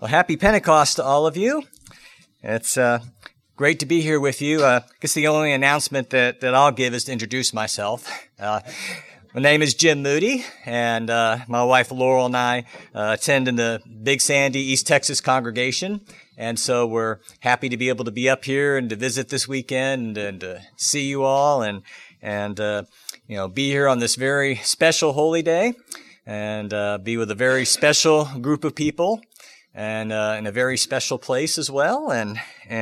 Well, happy Pentecost to all of you. It's great to be here with you. I guess the only announcement that I'll give is to introduce myself. My name is Jim Moody, and my wife Laurel and I attend in the Big Sandy, East Texas congregation. And so we're happy to be able to be up here and to visit this weekend and to see you all and be here on this very special holy day and be with a very special group of people. And in a very special place as well, and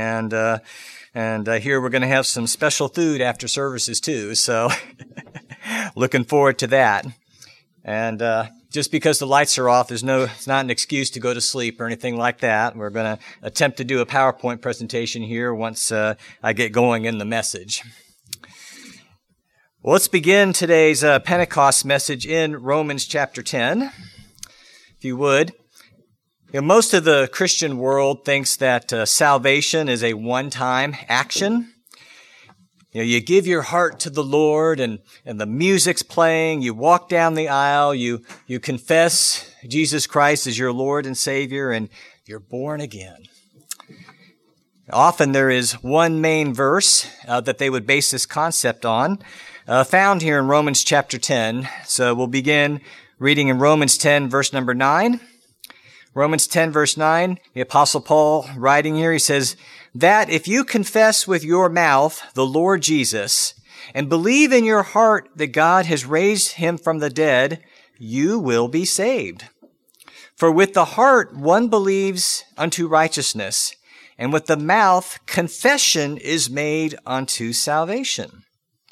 here we're going to have some special food after services too. So, looking forward to that. And just because the lights are off, it's not an excuse to go to sleep or anything like that. We're going to attempt to do a PowerPoint presentation here once I get going in the message. Well, let's begin today's Pentecost message in Romans chapter 10, if you would. Most of the Christian world thinks that salvation is a one-time action. You give your heart to the Lord and the music's playing, you walk down the aisle, you confess Jesus Christ as your Lord and Savior, and you're born again. Often there is one main verse that they would base this concept on, found here in Romans chapter 10. So we'll begin reading in Romans 10, verse number 9. Romans 10, verse 9, the Apostle Paul writing here, he says, that if you confess with your mouth the Lord Jesus and believe in your heart that God has raised him from the dead, you will be saved. For with the heart one believes unto righteousness, and with the mouth confession is made unto salvation.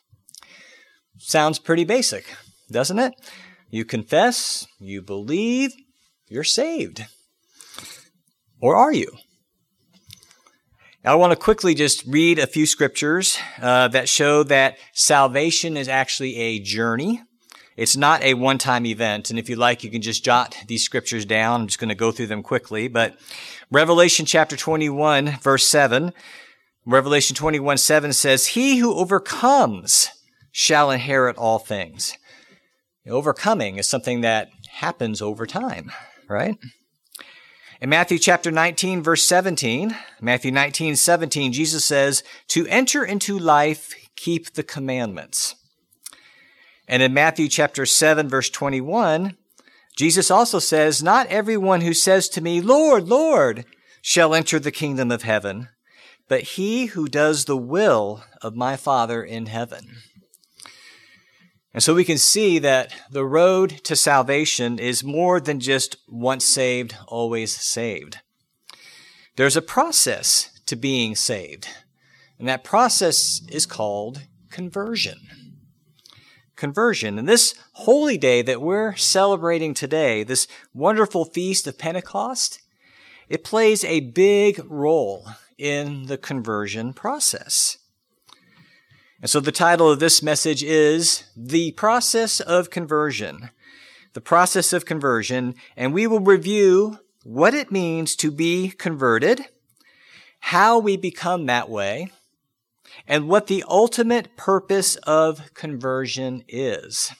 Sounds pretty basic, doesn't it? You confess, you believe, you're saved. Or are you? Now, I want to quickly just read a few scriptures that show that salvation is actually a journey. It's not a one-time event. And if you like, you can just jot these scriptures down. I'm just going to go through them quickly. But Revelation chapter 21, verse 7, Revelation 21:7 says, he who overcomes shall inherit all things. Overcoming is something that happens over time, right? In Matthew chapter 19, verse 17, Matthew 19:17, Jesus says, to enter into life, keep the commandments. And in Matthew chapter 7, verse 21, Jesus also says, not everyone who says to me, Lord, Lord, shall enter the kingdom of heaven, but he who does the will of my Father in heaven. And so we can see that the road to salvation is more than just once saved, always saved. There's a process to being saved, and that process is called conversion. Conversion. And this holy day that we're celebrating today, this wonderful feast of Pentecost, it plays a big role in the conversion process. And so the title of this message is The Process of Conversion. The process of conversion, and we will review what it means to be converted, how we become that way, and what the ultimate purpose of conversion is.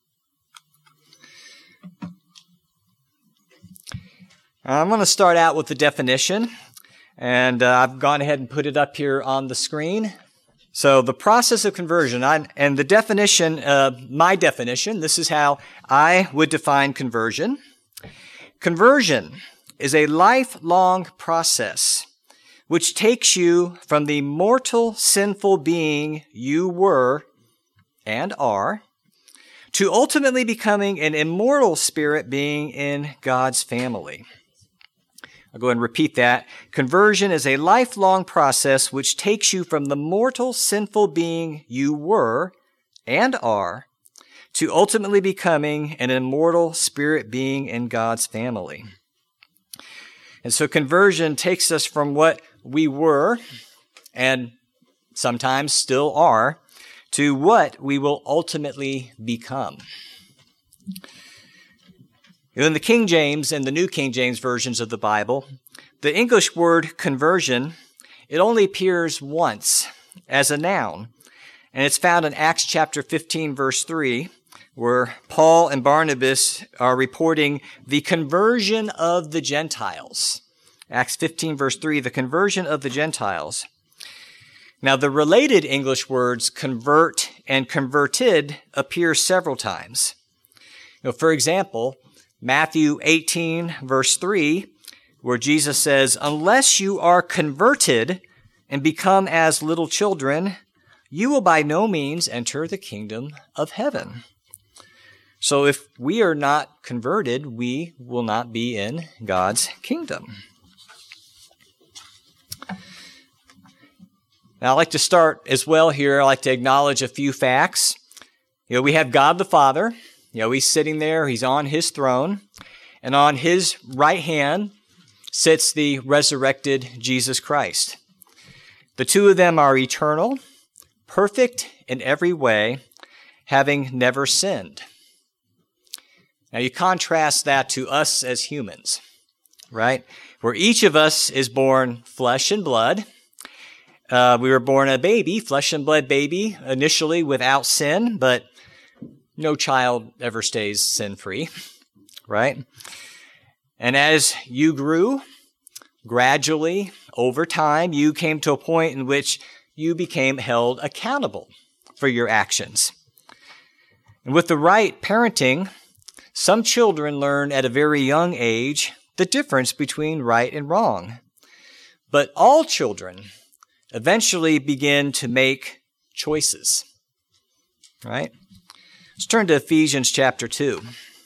I'm going to start out with the definition, and I've gone ahead and put it up here on the screen. So the process of conversion, and the definition, my definition, this is how I would define conversion. Conversion is a lifelong process which takes you from the mortal, sinful being you were and are to ultimately becoming an immortal spirit being in God's family. I'll go ahead and repeat that. Conversion is a lifelong process which takes you from the mortal, sinful being you were and are to ultimately becoming an immortal spirit being in God's family. And so conversion takes us from what we were and sometimes still are to what we will ultimately become. In the King James and the New King James versions of the Bible, the English word conversion, it only appears once as a noun. And it's found in Acts chapter 15, verse 3, where Paul and Barnabas are reporting the conversion of the Gentiles. Acts 15, verse 3, the conversion of the Gentiles. Now, the related English words convert and converted appear several times. For example, Matthew 18, verse 3, where Jesus says, unless you are converted and become as little children, you will by no means enter the kingdom of heaven. So if we are not converted, we will not be in God's kingdom. Now, I'd like to start as well here. I'd like to acknowledge a few facts. We have God the Father. He's sitting there. He's on his throne. And on his right hand sits the resurrected Jesus Christ. The two of them are eternal, perfect in every way, having never sinned. Now, you contrast that to us as humans, right? Where each of us is born flesh and blood. We were born a baby, flesh and blood baby, initially without sin, but no child ever stays sin-free, right? And as you grew, gradually, over time, you came to a point in which you became held accountable for your actions. And with the right parenting, some children learn at a very young age the difference between right and wrong. But all children eventually begin to make choices, right? Let's turn to Ephesians chapter 2.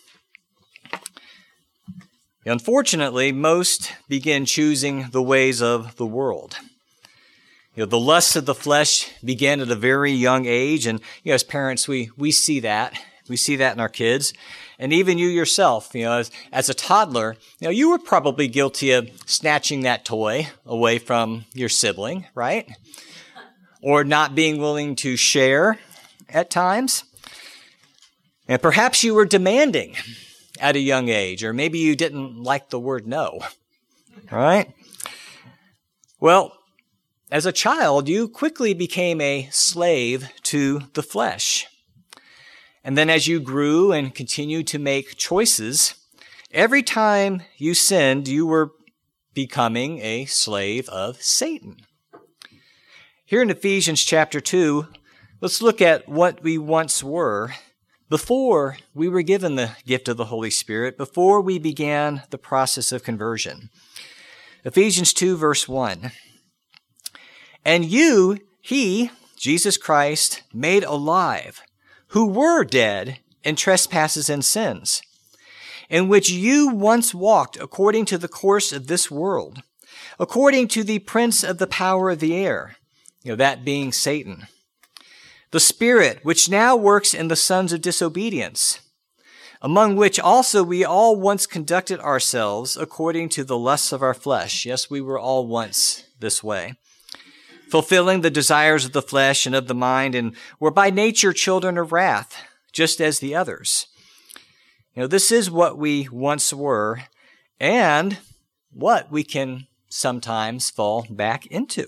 Unfortunately, most begin choosing the ways of the world. The lusts of the flesh begin at a very young age, and as parents, we see that. We see that in our kids. And even you yourself, as a toddler, you were probably guilty of snatching that toy away from your sibling, right? Or not being willing to share at times. And perhaps you were demanding at a young age, or maybe you didn't like the word no, right? Well, as a child, you quickly became a slave to the flesh. And then as you grew and continued to make choices, every time you sinned, you were becoming a slave of Satan. Here in Ephesians chapter 2, let's look at what we once were before we were given the gift of the Holy Spirit, before we began the process of conversion. Ephesians 2, verse 1. And you, he, Jesus Christ, made alive, who were dead in trespasses and sins, in which you once walked according to the course of this world, according to the prince of the power of the air, that being Satan, the spirit which now works in the sons of disobedience, among which also we all once conducted ourselves according to the lusts of our flesh. Yes, we were all once this way, fulfilling the desires of the flesh and of the mind, and were by nature children of wrath, just as the others. This is what we once were, and what we can sometimes fall back into.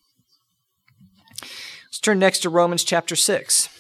Let's turn next to Romans chapter 6.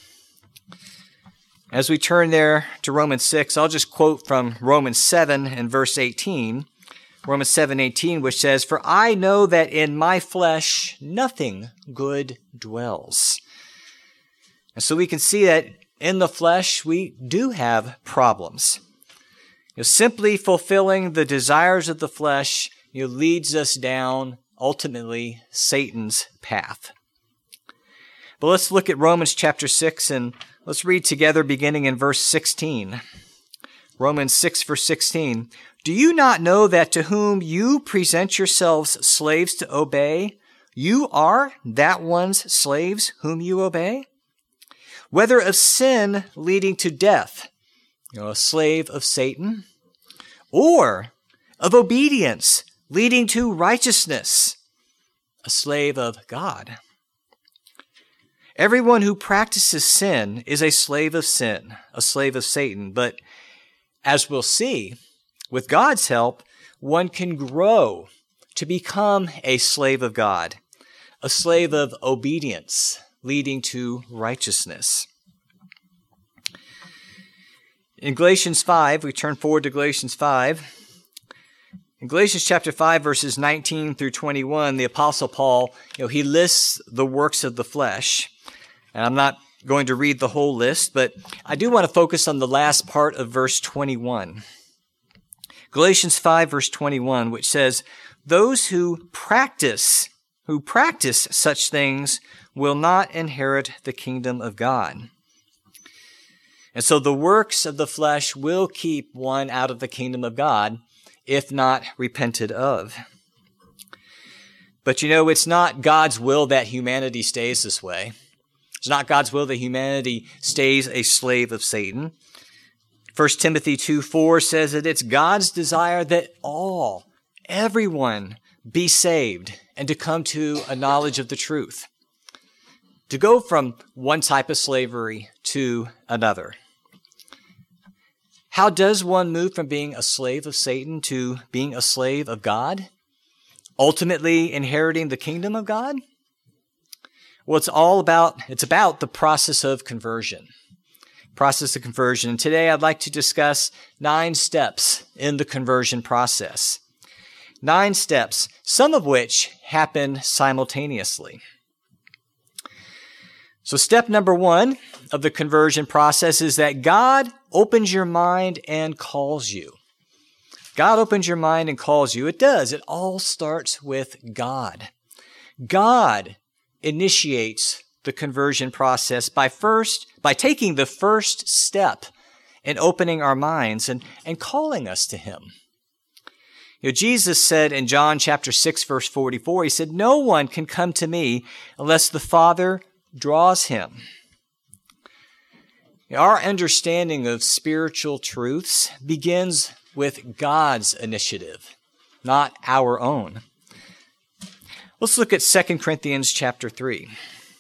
As we turn there to Romans 6, I'll just quote from Romans 7 and verse 18. Romans 7:18, which says, "For I know that in my flesh nothing good dwells." And so we can see that in the flesh we do have problems. Simply fulfilling the desires of the flesh leads us down, ultimately, Satan's path. But let's look at Romans chapter 6, and let's read together beginning in verse 16. Romans 6, verse 16. "Do you not know that to whom you present yourselves slaves to obey, you are that one's slaves whom you obey? Whether of sin leading to death, a slave of Satan, or of obedience leading to righteousness, a slave of God. Everyone who practices sin is a slave of sin, a slave of Satan. But as we'll see, with God's help, one can grow to become a slave of God, a slave of obedience leading to righteousness. In Galatians 5, we turn forward to Galatians 5. In Galatians chapter 5, verses 19 through 21, the Apostle Paul, he lists the works of the flesh. And I'm not going to read the whole list, but I do want to focus on the last part of verse 21. Galatians 5, verse 21, which says, "Those who practice such things will not inherit the kingdom of God." And so the works of the flesh will keep one out of the kingdom of God, if not repented of. But it's not God's will that humanity stays this way. It's not God's will that humanity stays a slave of Satan. 1 Timothy 2:4 says that it's God's desire that everyone be saved and to come to a knowledge of the truth, to go from one type of slavery to another. How does one move from being a slave of Satan to being a slave of God, ultimately inheriting the kingdom of God? Well, it's about the process of conversion. And today I'd like to discuss 9 steps in the conversion process. 9 steps, some of which happen simultaneously. So step number 1 of the conversion process is that God opens your mind and calls you. God opens your mind and calls you. It does. It all starts with God. God initiates the conversion process by taking the first step in opening our minds and calling us to Him. Jesus said in John chapter 6, verse 44, He said, "No one can come to me unless the Father draws him." Our understanding of spiritual truths begins with God's initiative, not our own. Let's look at 2 Corinthians chapter 3.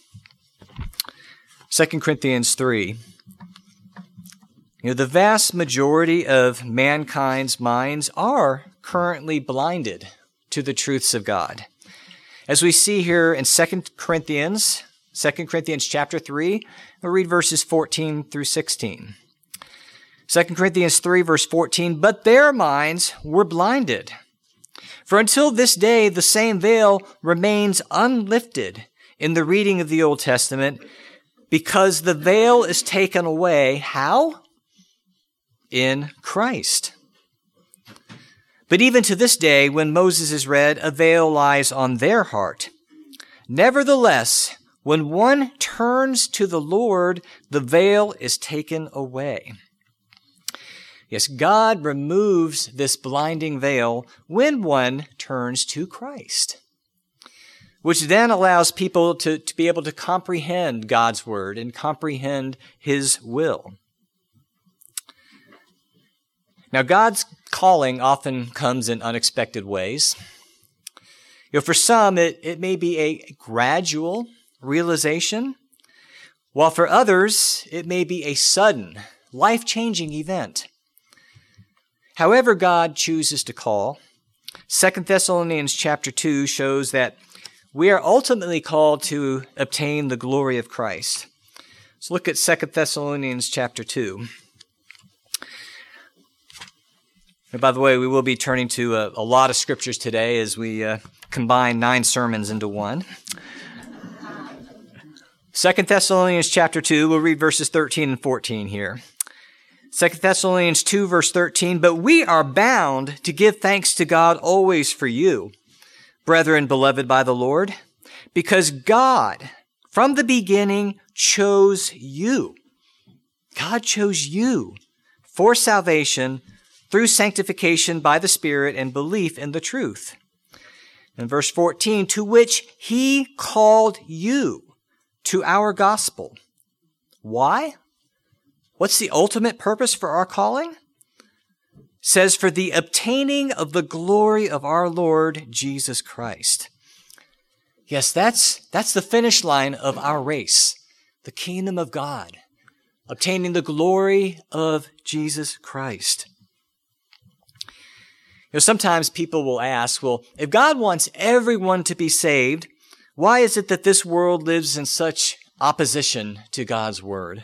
2 Corinthians 3. The vast majority of mankind's minds are currently blinded to the truths of God. As we see here in 2 Corinthians chapter 3, we'll read verses 14 through 16. 2 Corinthians 3, verse 14, "But their minds were blinded. For until this day the same veil remains unlifted in the reading of the Old Testament, because the veil is taken away." How? In Christ. "But even to this day, when Moses is read, a veil lies on their heart. Nevertheless, when one turns to the Lord, the veil is taken away." Yes, God removes this blinding veil when one turns to Christ, which then allows people to be able to comprehend God's word and comprehend His will. Now, God's calling often comes in unexpected ways. For some, it may be a gradual realization, while for others, it may be a sudden, life-changing event. However God chooses to call, 2 Thessalonians chapter 2 shows that we are ultimately called to obtain the glory of Christ. Let's look at 2 Thessalonians chapter 2. And by the way, we will be turning to a lot of scriptures today as we combine 9 sermons into one. 2 Thessalonians chapter 2, we'll read verses 13 and 14 here. 2 Thessalonians 2, verse 13, "But we are bound to give thanks to God always for you, brethren beloved by the Lord, because God from the beginning chose you." God chose you for salvation through sanctification by the Spirit and belief in the truth. In verse 14, "To which He called you to our gospel." Why? What's the ultimate purpose for our calling? It says, "For the obtaining of the glory of our Lord Jesus Christ." Yes, that's the finish line of our race, the kingdom of God, obtaining the glory of Jesus Christ. Sometimes people will ask, well, if God wants everyone to be saved, why is it that this world lives in such opposition to God's word?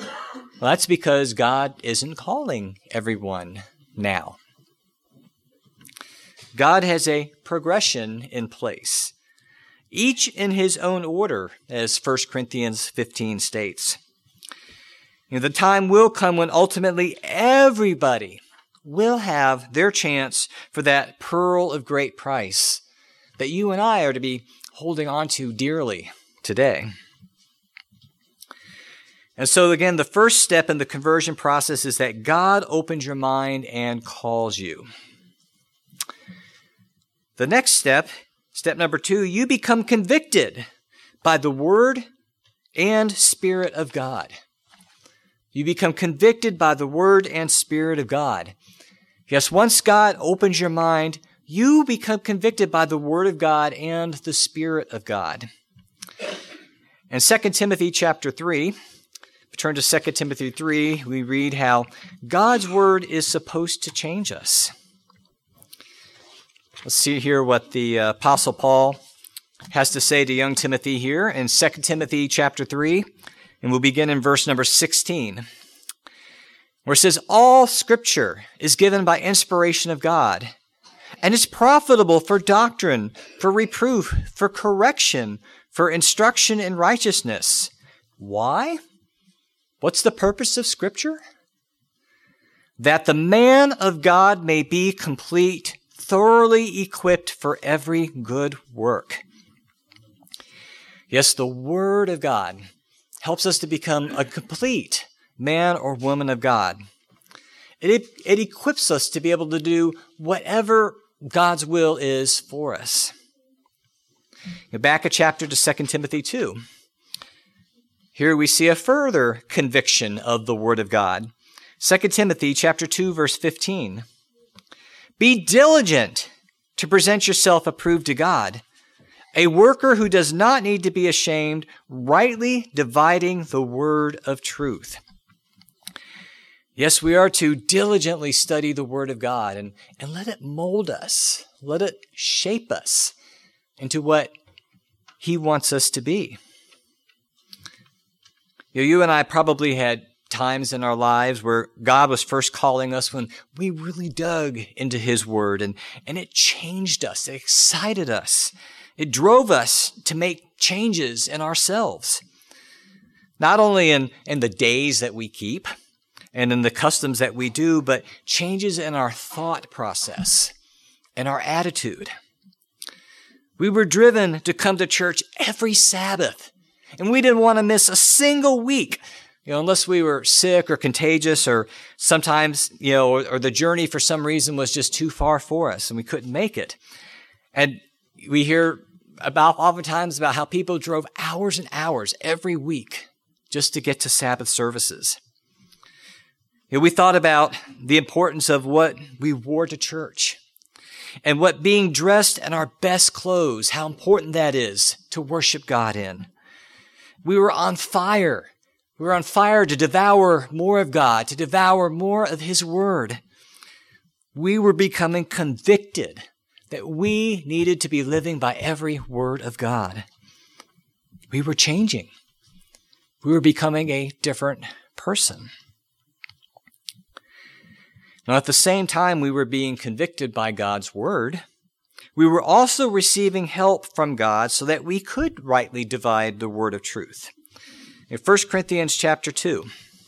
Well, that's because God isn't calling everyone now. God has a progression in place, each in his own order, as 1 Corinthians 15 states. The time will come when ultimately everybody will have their chance for that pearl of great price that you and I are to be holding on to dearly today. And so again, the first step in the conversion process is that God opens your mind and calls you. The next step, step number 2, you become convicted by the Word and Spirit of God. You become convicted by the Word and Spirit of God. Yes, once God opens your mind, you become convicted by the Word of God and the Spirit of God. In 2 Timothy chapter 3, turn to 2 Timothy 3, we read how God's Word is supposed to change us. Let's see here what the Apostle Paul has to say to young Timothy here in 2 Timothy chapter 3, and we'll begin in verse number 16, where it says, "All Scripture is given by inspiration of God, and is profitable for doctrine, for reproof, for correction, for instruction in righteousness." Why? What's the purpose of Scripture? That the man of God may be complete, thoroughly equipped for every good work. Yes, the Word of God helps us to become a complete man or woman of God. It equips us to be able to do whatever God's will is for us. Back a chapter to 2 Timothy 2. Here we see a further conviction of the Word of God. 2 Timothy chapter 2, verse 15. "Be diligent to present yourself approved to God, a worker who does not need to be ashamed, rightly dividing the word of truth." Yes, we are to diligently study the Word of God and let it mold us, let it shape us into what He wants us to be. You and I probably had times in our lives where God was first calling us when we really dug into His Word, and it changed us, it excited us, it drove us to make changes in ourselves. Not only in the days that we keep and in the customs that we do, but changes in our thought process and our attitude. We were driven to come to church every Sabbath, and we didn't want to miss a single week, unless we were sick or contagious, or sometimes, or the journey for some reason was just too far for us and we couldn't make it. And we hear oftentimes about how people drove hours and hours every week just to get to Sabbath services. We thought about the importance of what we wore to church and what being dressed in our best clothes, how important that is to worship God in. We were on fire. We were on fire to devour more of God, to devour more of His Word. We were becoming convicted that we needed to be living by every word of God. We were changing. We were becoming a different person. Now, at the same time we were being convicted by God's Word, we were also receiving help from God so that we could rightly divide the word of truth. In 1 Corinthians chapter 2,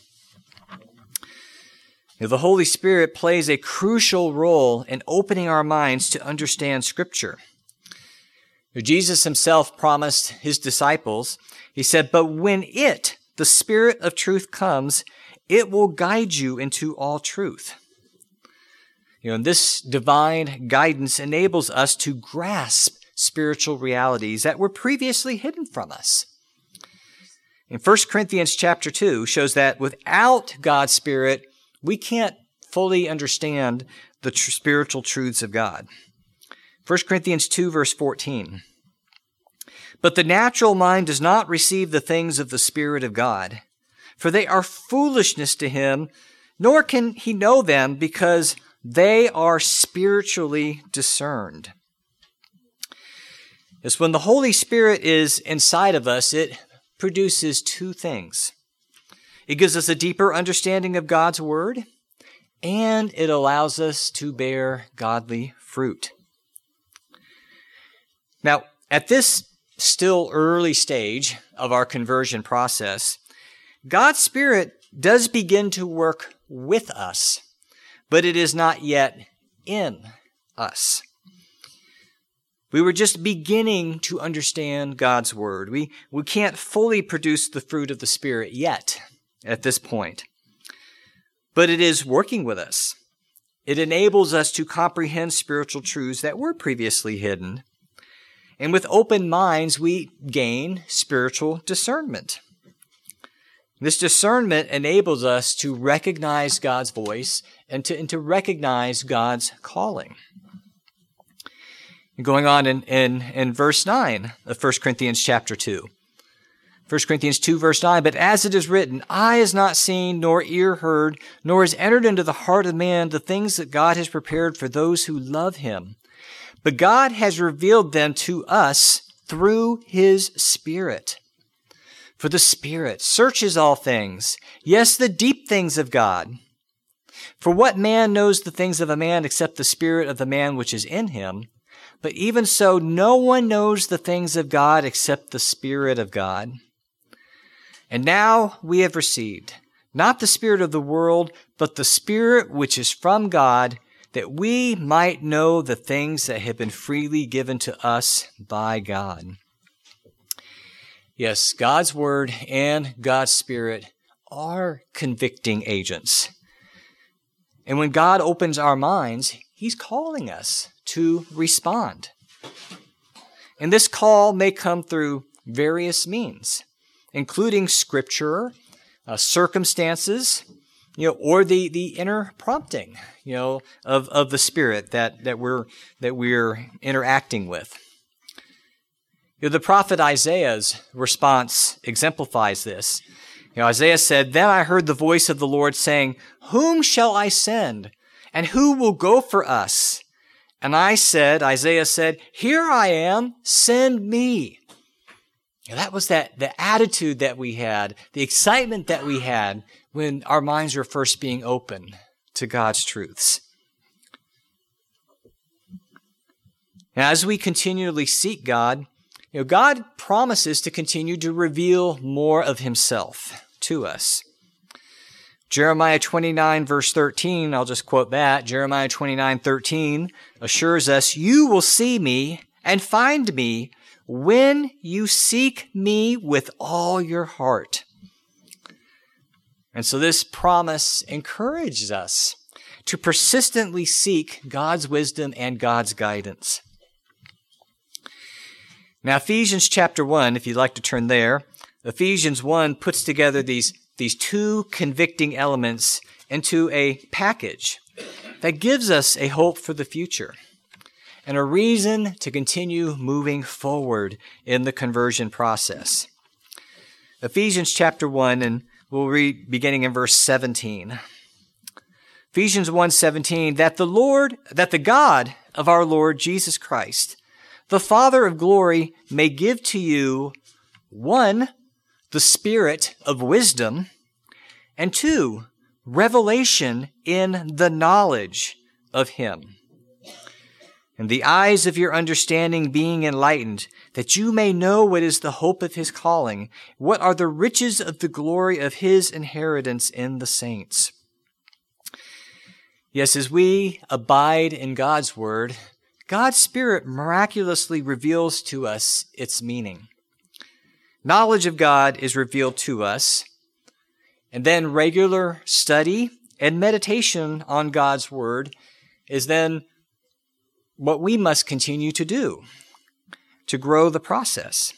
the Holy Spirit plays a crucial role in opening our minds to understand Scripture. Jesus Himself promised His disciples, He said, "But when the Spirit of truth comes, it will guide you into all truth." And this divine guidance enables us to grasp spiritual realities that were previously hidden from us. In 1 Corinthians chapter 2 shows that without God's Spirit, we can't fully understand the spiritual truths of God. 1 Corinthians 2 verse 14. "But the natural mind does not receive the things of the Spirit of God, for they are foolishness to him, nor can he know them because they are spiritually discerned." It's when the Holy Spirit is inside of us, it produces two things. It gives us a deeper understanding of God's Word, and it allows us to bear godly fruit. Now, at this still early stage of our conversion process, God's Spirit does begin to work with us, but it is not yet in us. We were just beginning to understand God's Word. We can't fully produce the fruit of the Spirit yet at this point, but it is working with us. It enables us to comprehend spiritual truths that were previously hidden. And with open minds, we gain spiritual discernment. This discernment enables us to recognize God's voice and to recognize God's calling. Going on in verse 9 of 1 Corinthians chapter 2. 1 Corinthians 2 verse 9, but as it is written, eye has not seen, nor ear heard, nor has entered into the heart of man the things that God has prepared for those who love him. But God has revealed them to us through his Spirit. For the Spirit searches all things, yes, the deep things of God. For what man knows the things of a man except the spirit of the man which is in him? But even so, no one knows the things of God except the Spirit of God. And now we have received, not the spirit of the world, but the Spirit which is from God, that we might know the things that have been freely given to us by God. Yes, God's Word and God's Spirit are convicting agents. And when God opens our minds, he's calling us to respond. And this call may come through various means, including Scripture, circumstances, or the inner prompting, of the Spirit that we're interacting with. The prophet Isaiah's response exemplifies this. Isaiah said, "Then I heard the voice of the Lord saying, 'Whom shall I send? And who will go for us?' And Isaiah said, 'Here I am, send me.'" That was the attitude that we had, the excitement that we had when our minds were first being open to God's truths. Now, as we continually seek God, God promises to continue to reveal more of himself to us. Jeremiah 29 verse 13, I'll just quote that. Jeremiah 29:13 assures us, "You will see me and find me when you seek me with all your heart." And so this promise encourages us to persistently seek God's wisdom and God's guidance. Now, Ephesians chapter 1, if you'd like to turn there, Ephesians 1 puts together these two convicting elements into a package that gives us a hope for the future and a reason to continue moving forward in the conversion process. Ephesians chapter 1, and we'll read beginning in verse 17. Ephesians 1:17, that the God of our Lord Jesus Christ, the Father of glory, may give to you, 1, the spirit of wisdom, and 2, revelation in the knowledge of him, and the eyes of your understanding being enlightened, that you may know what is the hope of his calling, what are the riches of the glory of his inheritance in the saints. Yes, as we abide in God's word, God's Spirit miraculously reveals to us its meaning. Knowledge of God is revealed to us, and then regular study and meditation on God's Word is then what we must continue to do to grow the process.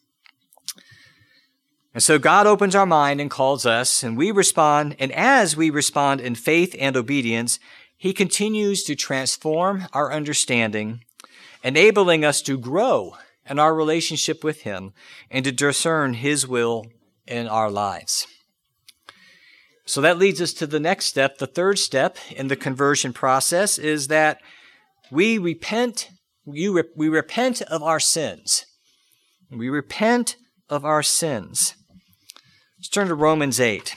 And so God opens our mind and calls us, and we respond, and as we respond in faith and obedience, he continues to transform our understanding, enabling us to grow in our relationship with him and to discern his will in our lives. So that leads us to the next step. The third step in the conversion process is that we repent of our sins. We repent of our sins. Let's turn to Romans 8.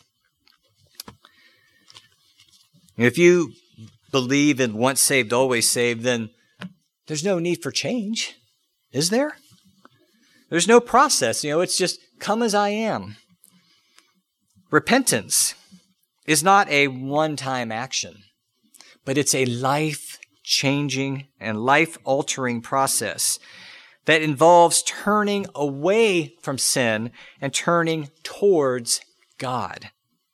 If you believe in once saved, always saved, then there's no need for change. Is there? There's no process. It's just come as I am. Repentance is not a one-time action, but it's a life-changing and life-altering process that involves turning away from sin and turning towards God.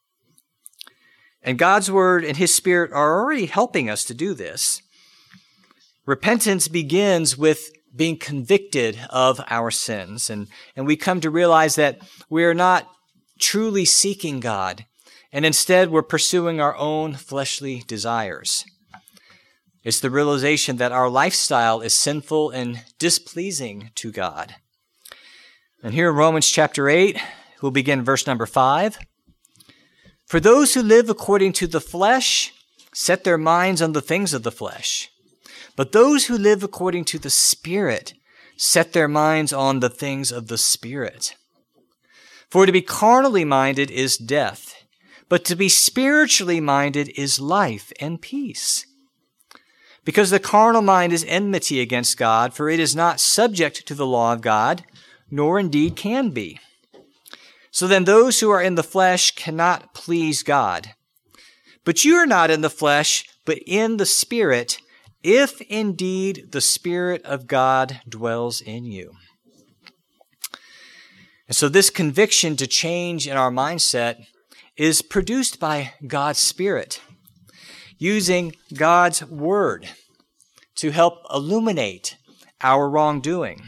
And God's Word and His Spirit are already helping us to do this. Repentance begins with being convicted of our sins, and we come to realize that we are not truly seeking God, and instead we're pursuing our own fleshly desires. It's the realization that our lifestyle is sinful and displeasing to God. And here in Romans chapter 8, we'll begin verse number 5. For those who live according to the flesh set their minds on the things of the flesh. But those who live according to the Spirit set their minds on the things of the Spirit. For to be carnally minded is death, but to be spiritually minded is life and peace. Because the carnal mind is enmity against God, for it is not subject to the law of God, nor indeed can be. So then those who are in the flesh cannot please God. But you are not in the flesh, but in the Spirit, if indeed the Spirit of God dwells in you. And so this conviction to change in our mindset is produced by God's Spirit, using God's Word to help illuminate our wrongdoing.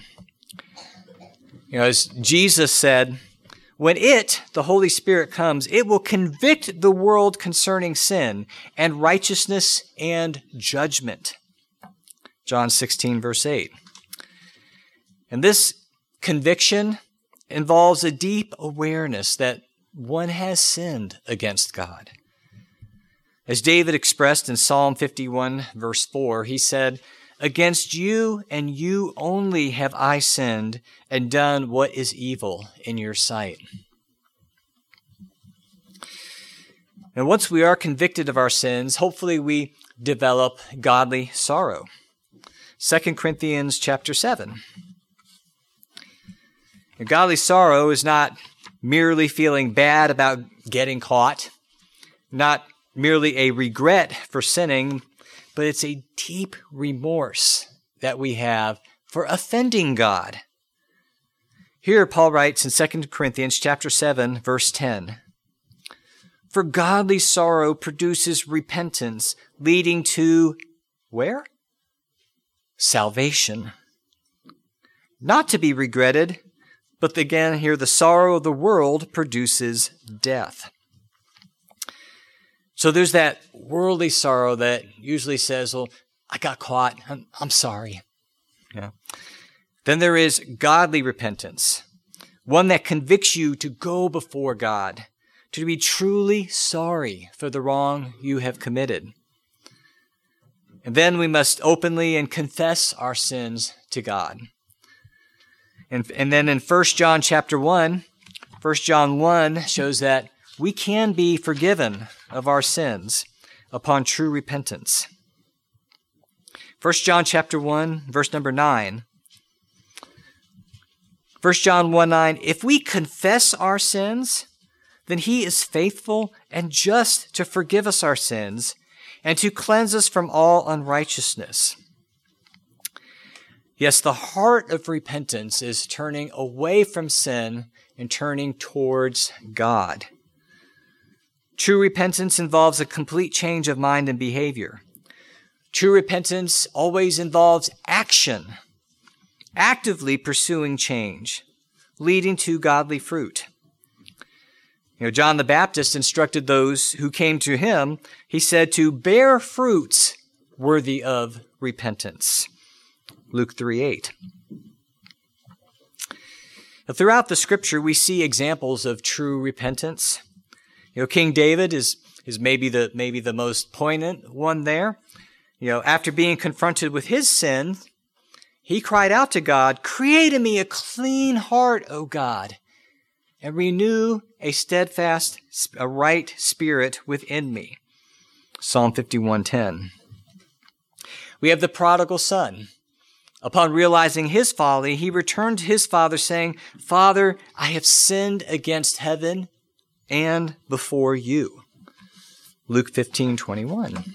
As Jesus said, when the Holy Spirit comes, it will convict the world concerning sin and righteousness and judgment. John 16, verse 8. And this conviction involves a deep awareness that one has sinned against God. As David expressed in Psalm 51, verse 4, he said, "Against you and you only have I sinned and done what is evil in your sight." And once we are convicted of our sins, hopefully we develop godly sorrow. 2 Corinthians chapter 7. And godly sorrow is not merely feeling bad about getting caught, not merely a regret for sinning, but it's a deep remorse that we have for offending God. Here Paul writes in 2 Corinthians chapter 7, verse 10, "For godly sorrow produces repentance, leading to," where? Salvation. Not to be regretted, but again here the sorrow of the world produces death. So there's that worldly sorrow that usually says, well, I got caught. I'm sorry. Yeah. Then there is godly repentance, one that convicts you to go before God, to be truly sorry for the wrong you have committed. And then we must openly and confess our sins to God. And then in 1 John chapter 1, 1 John 1 shows that we can be forgiven of our sins upon true repentance. 1 John chapter 1, verse number 9. 1 John 1:9, "If we confess our sins, then He is faithful and just to forgive us our sins and to cleanse us from all unrighteousness." Yes, the heart of repentance is turning away from sin and turning towards God. True repentance involves a complete change of mind and behavior. True repentance always involves action, actively pursuing change, leading to godly fruit. John the Baptist instructed those who came to him, he said, to bear fruits worthy of repentance. Luke 3:8. Throughout the scripture, we see examples of true repentance. King David is maybe the most poignant one there. After being confronted with his sin, he cried out to God, "Create in me a clean heart, O God, and renew a steadfast, a right spirit within me." Psalm 51:10. We have the prodigal son. Upon realizing his folly, he returned to his father saying, "Father, I have sinned against heaven and before you." Luke 15:21.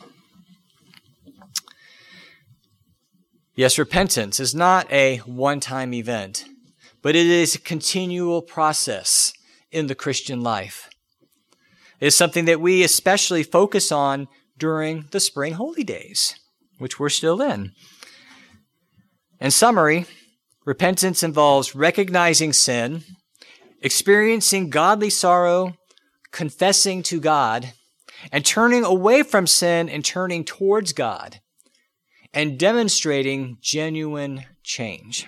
Yes, repentance is not a one-time event, but it is a continual process in the Christian life. It is something that we especially focus on during the spring holy days, which we're still in. In summary, repentance involves recognizing sin, experiencing godly sorrow, confessing to God, and turning away from sin and turning towards God, and demonstrating genuine change.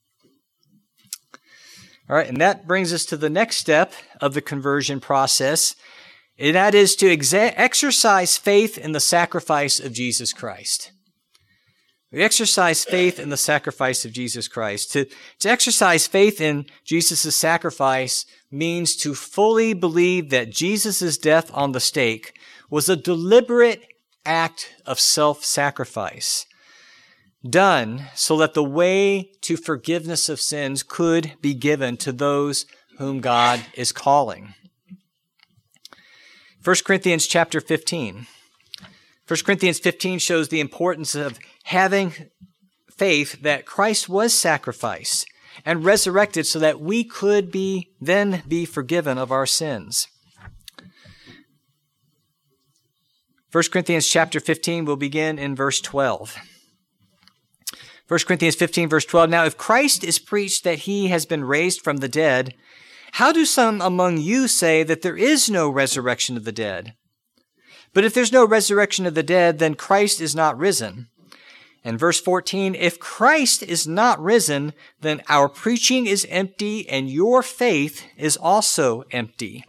All right, and that brings us to the next step of the conversion process, and that is to exercise faith in the sacrifice of Jesus Christ. We exercise faith in the sacrifice of Jesus Christ. To exercise faith in Jesus' sacrifice means to fully believe that Jesus' death on the stake was a deliberate act of self-sacrifice, done so that the way to forgiveness of sins could be given to those whom God is calling. 1 Corinthians chapter 15. 1 Corinthians 15 shows the importance of having faith that Christ was sacrificed and resurrected so that we could then be forgiven of our sins. 1 Corinthians chapter 15 will begin in verse 12. 1 Corinthians 15 verse 12, "Now if Christ is preached that he has been raised from the dead, how do some among you say that there is no resurrection of the dead? But if there's no resurrection of the dead, then Christ is not risen." And verse 14, "If Christ is not risen, then our preaching is empty and your faith is also empty."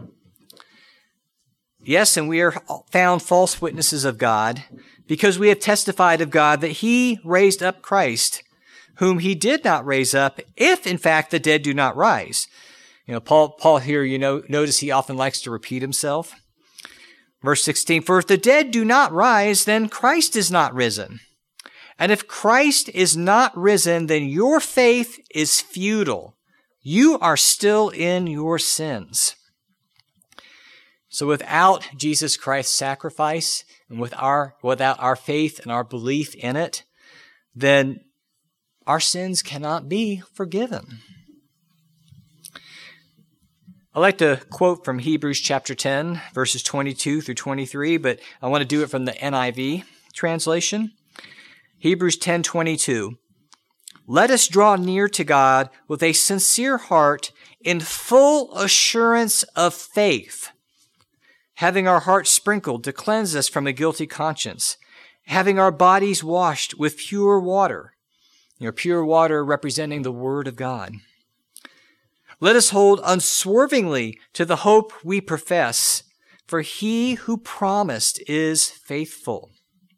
Yes, and we are found false witnesses of God because we have testified of God that he raised up Christ, whom he did not raise up, if in fact the dead do not rise. Paul here, notice he often likes to repeat himself. Verse 16, "For if the dead do not rise, then Christ is not risen. And if Christ is not risen, then your faith is futile. You are still in your sins." So without Jesus Christ's sacrifice and without our faith and our belief in it, then our sins cannot be forgiven. I like to quote from Hebrews chapter 10, verses 22 through 23, but I want to do it from the NIV translation. Hebrews 10:22. "Let us draw near to God with a sincere heart in full assurance of faith, having our hearts sprinkled to cleanse us from a guilty conscience, having our bodies washed with pure water," pure water representing the Word of God. "Let us hold unswervingly to the hope we profess, for he who promised is faithful."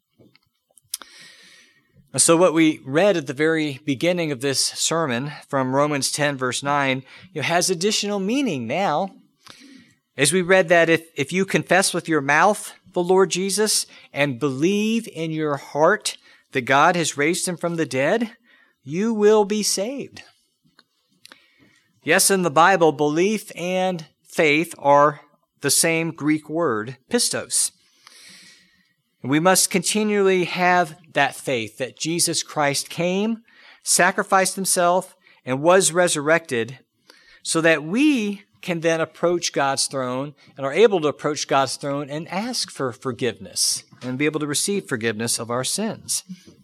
So what we read at the very beginning of this sermon from Romans 10, verse 9, has additional meaning now. As we read that if you confess with your mouth the Lord Jesus and believe in your heart that God has raised him from the dead, you will be saved. Yes, in the Bible, belief and faith are the same Greek word, pistos. We must continually have that faith that Jesus Christ came, sacrificed himself, and was resurrected so that we can then approach God's throne and are able to approach God's throne and ask for forgiveness and be able to receive forgiveness of our sins.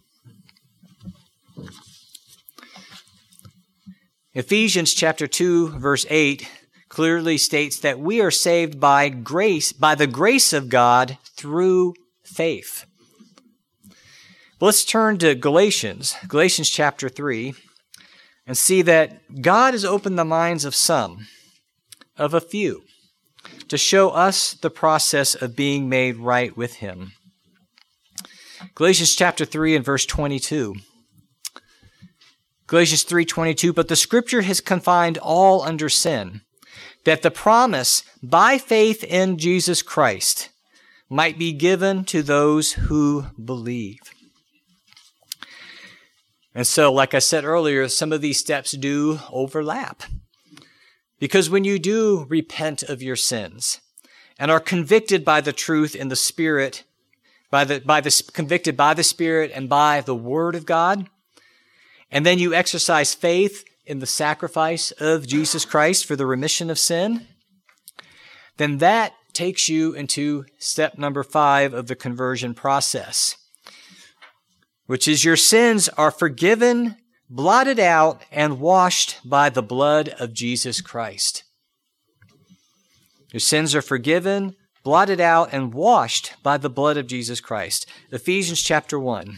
Ephesians chapter 2, verse 8 clearly states that we are saved by the grace of God through faith. Let's turn to Galatians chapter 3, and see that God has opened the minds of a few, to show us the process of being made right with him. Galatians chapter 3 and verse 22. Galatians 3:22, "But the Scripture has confined all under sin, that the promise by faith in Jesus Christ might be given to those who believe." And so, like I said earlier, some of these steps do overlap. Because when you do repent of your sins and are convicted by the truth in the Spirit, convicted by the Spirit and by the Word of God, and then you exercise faith in the sacrifice of Jesus Christ for the remission of sin, then that takes you into step number 5 of the conversion process, which is your sins are forgiven, blotted out, and washed by the blood of Jesus Christ. Your sins are forgiven, blotted out, and washed by the blood of Jesus Christ. Ephesians chapter 1.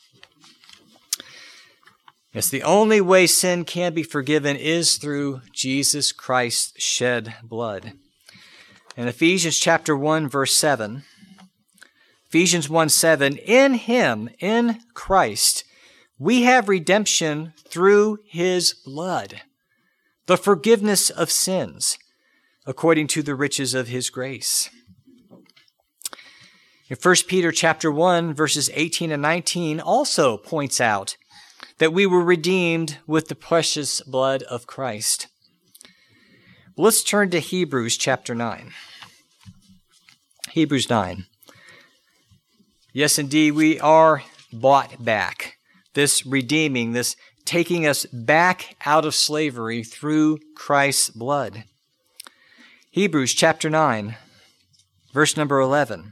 Yes, the only way sin can be forgiven is through Jesus Christ's shed blood. In Ephesians chapter 1, verse 7, Ephesians 1:7, in Him, in Christ, we have redemption through His blood, the forgiveness of sins, according to the riches of His grace. In 1 Peter chapter 1, verses 18 and 19 also points out that we were redeemed with the precious blood of Christ. Let's turn to Hebrews chapter 9. Hebrews 9. Yes, indeed, we are bought back. This redeeming, this taking us back out of slavery through Christ's blood. Hebrews chapter 9, verse number 11.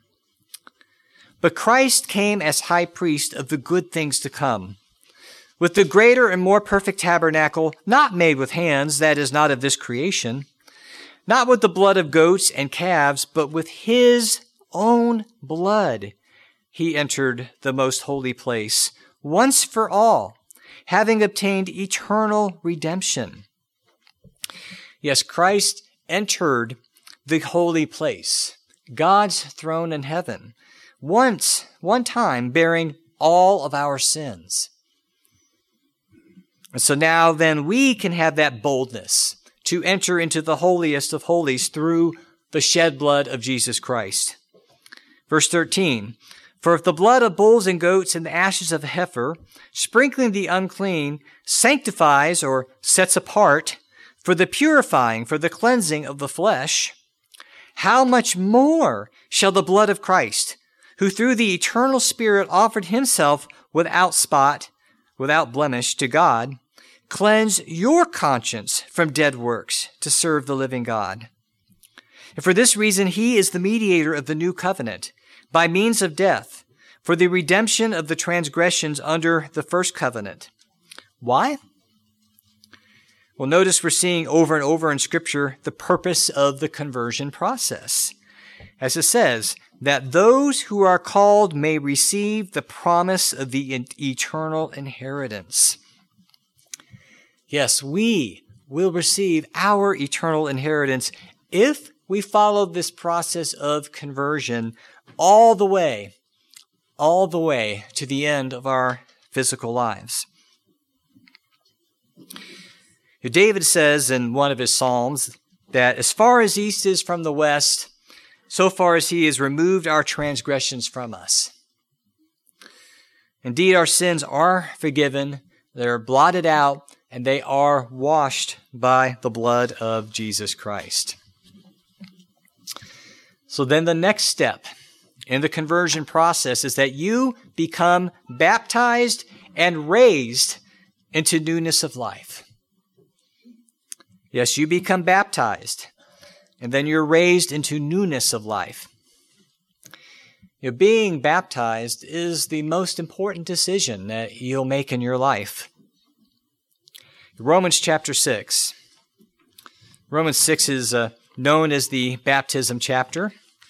But Christ came as high priest of the good things to come, with the greater and more perfect tabernacle, not made with hands, that is, not of this creation, not with the blood of goats and calves, but with His own blood. He entered the most holy place once for all, having obtained eternal redemption. Yes, Christ entered the holy place, God's throne in heaven, one time bearing all of our sins. And so now then we can have that boldness to enter into the holiest of holies through the shed blood of Jesus Christ. Verse 13, for if the blood of bulls and goats and the ashes of a heifer, sprinkling the unclean, sanctifies or sets apart for the purifying, for the cleansing of the flesh, how much more shall the blood of Christ, who through the eternal Spirit offered Himself without spot, without blemish to God, cleanse your conscience from dead works to serve the living God. And for this reason, He is the mediator of the new covenant, by means of death, for the redemption of the transgressions under the first covenant. Why? Well, notice we're seeing over and over in Scripture the purpose of the conversion process. As it says, that those who are called may receive the promise of the eternal inheritance. Yes, we will receive our eternal inheritance if we follow this process of conversion all the way to the end of our physical lives. David says in one of his Psalms that as far as east is from the west, so far as He has removed our transgressions from us. Indeed, our sins are forgiven, they're blotted out, and they are washed by the blood of Jesus Christ. So then the next step in the conversion process is that you become baptized and raised into newness of life. Yes, you become baptized, and then you're raised into newness of life. Being baptized is the most important decision that you'll make in your life. Romans chapter 6. Romans 6 is known as the baptism chapter.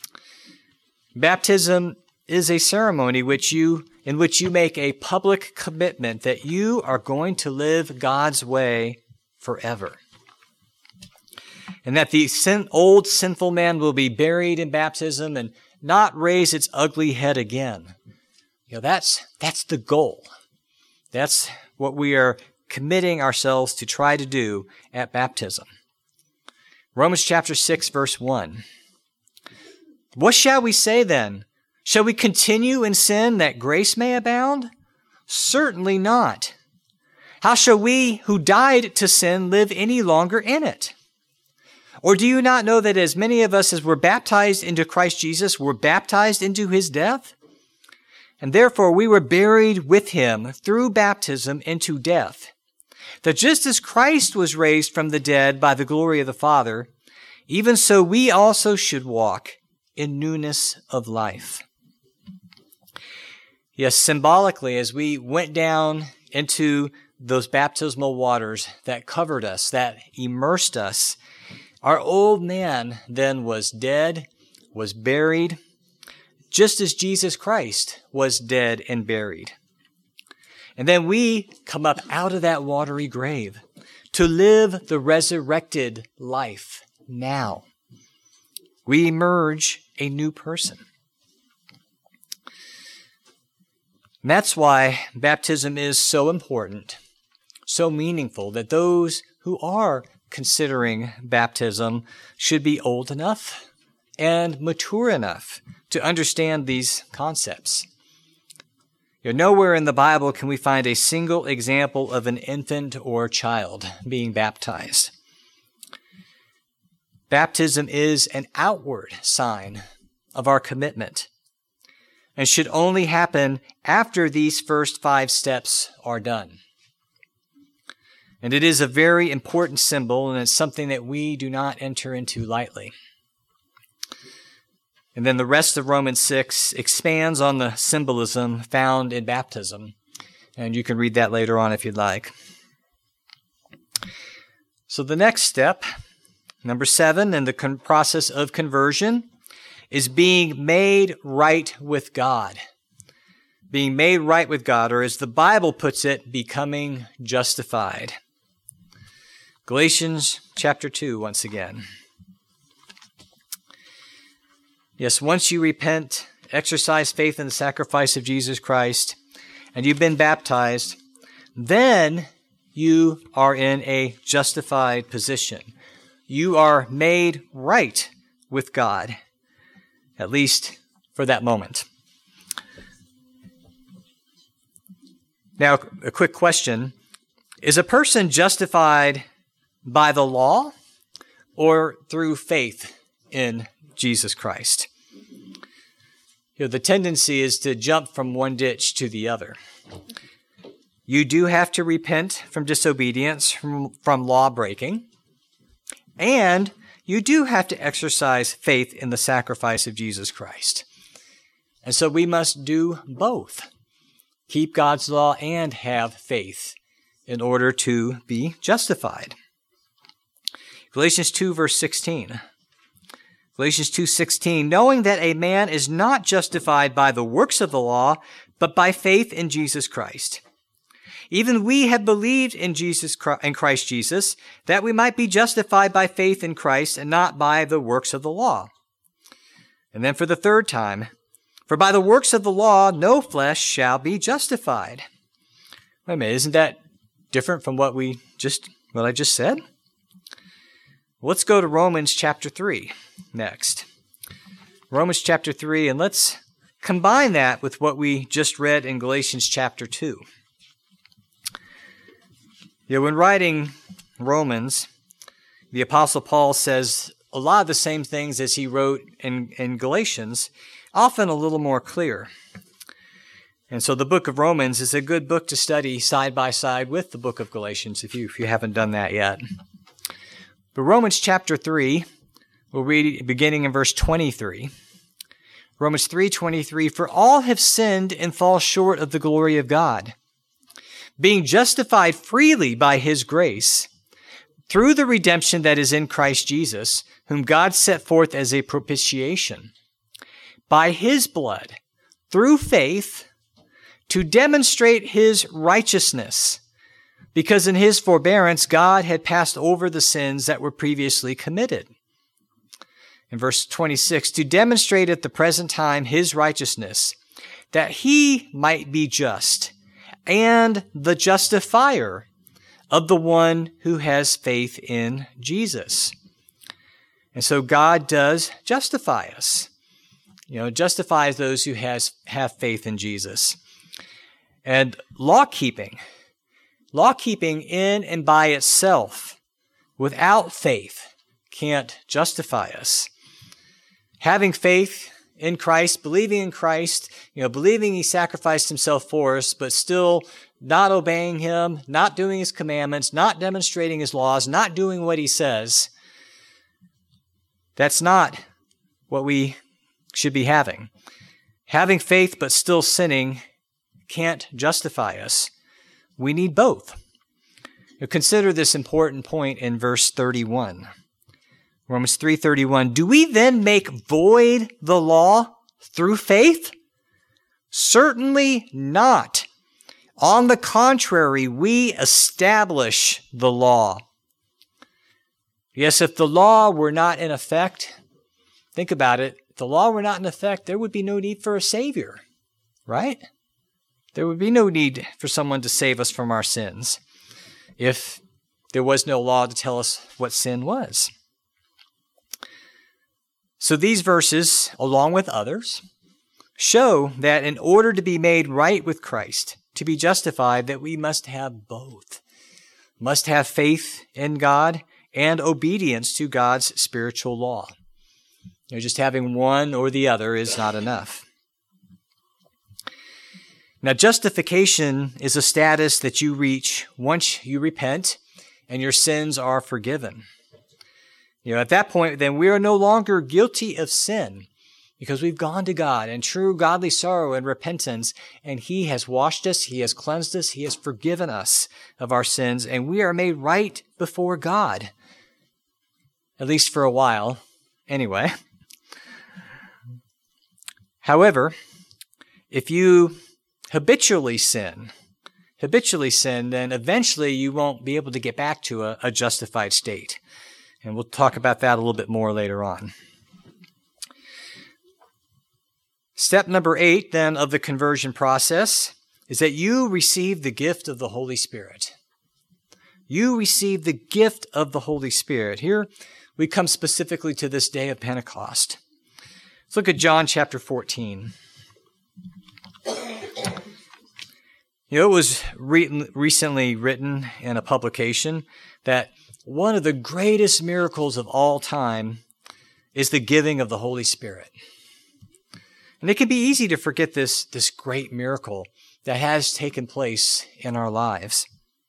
Baptism is a ceremony in which you make a public commitment that you are going to live God's way forever. And that the old sinful man will be buried in baptism and not raise its ugly head again. That's the goal. That's what we are committing ourselves to try to do at baptism. Romans chapter 6, verse 1. What shall we say then? Shall we continue in sin that grace may abound? Certainly not. How shall we who died to sin live any longer in it? Or do you not know that as many of us as were baptized into Christ Jesus were baptized into his death? And therefore we were buried with him through baptism into death, that just as Christ was raised from the dead by the glory of the Father, even so we also should walk in newness of life. Yes, symbolically, as we went down into those baptismal waters that covered us, that immersed us, our old man then was dead, was buried, just as Jesus Christ was dead and buried. And then we come up out of that watery grave to live the resurrected life now. We emerge a new person. And that's why baptism is so important, so meaningful, that those who are considering baptism should be old enough and mature enough to understand these concepts. Nowhere in the Bible can we find a single example of an infant or child being baptized. Baptism is an outward sign of our commitment and should only happen after these first 5 steps are done. And it is a very important symbol, and it's something that we do not enter into lightly. And then the rest of Romans 6 expands on the symbolism found in baptism. And you can read that later on if you'd like. So the next step, number 7, in the process of conversion, is being made right with God. Being made right with God, or as the Bible puts it, becoming justified. Galatians chapter 2, once again. Yes, once you repent, exercise faith in the sacrifice of Jesus Christ, and you've been baptized, then you are in a justified position. You are made right with God, at least for that moment. Now, a quick question. Is a person justified by the law or through faith in Jesus Christ? The tendency is to jump from one ditch to the other. You do have to repent from disobedience, from law breaking, and you do have to exercise faith in the sacrifice of Jesus Christ. And so we must do both. Keep God's law and have faith in order to be justified. Galatians 2, verse 16. Galatians 2:16, knowing that a man is not justified by the works of the law, but by faith in Jesus Christ. Even we have believed in Christ Jesus, that we might be justified by faith in Christ and not by the works of the law. And then for the third time, for by the works of the law, no flesh shall be justified. Wait a minute, isn't that different from what I just said? Let's go to Romans chapter 3 next. Romans chapter 3, and let's combine that with what we just read in Galatians chapter 2. When writing Romans, the Apostle Paul says a lot of the same things as he wrote in Galatians, often a little more clear. And so the book of Romans is a good book to study side by side with the book of Galatians if you haven't done that yet. But Romans chapter 3, we'll read beginning in verse 23. Romans 3:23, for all have sinned and fall short of the glory of God, being justified freely by his grace, through the redemption that is in Christ Jesus, whom God set forth as a propitiation, by his blood, through faith, to demonstrate his righteousness, because in his forbearance God had passed over the sins that were previously committed. In verse 26, to demonstrate at the present time his righteousness, that he might be just and the justifier of the one who has faith in Jesus. And so God does justify us. Justifies those who have faith in Jesus. And law-keeping Law-keeping in and by itself, without faith, can't justify us. Having faith in Christ, believing in Christ, believing he sacrificed himself for us, but still not obeying him, not doing his commandments, not demonstrating his laws, not doing what he says, that's not what we should be having. Having faith but still sinning can't justify us. We need both. Consider this important point in verse 31. Romans 3:31. Do we then make void the law through faith? Certainly not. On the contrary, we establish the law. Yes, if the law were not in effect, think about it. If the law were not in effect, there would be no need for a Savior, right? There would be no need for someone to save us from our sins if there was no law to tell us what sin was. So these verses, along with others, show that in order to be made right with Christ, to be justified, that we must have both. Must have faith in God and obedience to God's spiritual law. Just having one or the other is not enough. Now, justification is a status that you reach once you repent and your sins are forgiven. At that point, then we are no longer guilty of sin because we've gone to God in true godly sorrow and repentance, and he has washed us, he has cleansed us, he has forgiven us of our sins, and we are made right before God, at least for a while, anyway. However, if you habitually sin, then eventually you won't be able to get back to a justified state. And we'll talk about that a little bit more later on. Step number 8, then, of the conversion process is that you receive the gift of the Holy Spirit. You receive the gift of the Holy Spirit. Here we come specifically to this day of Pentecost. Let's look at John chapter 14. It was recently written in a publication that one of the greatest miracles of all time is the giving of the Holy Spirit. And it can be easy to forget this great miracle that has taken place in our lives.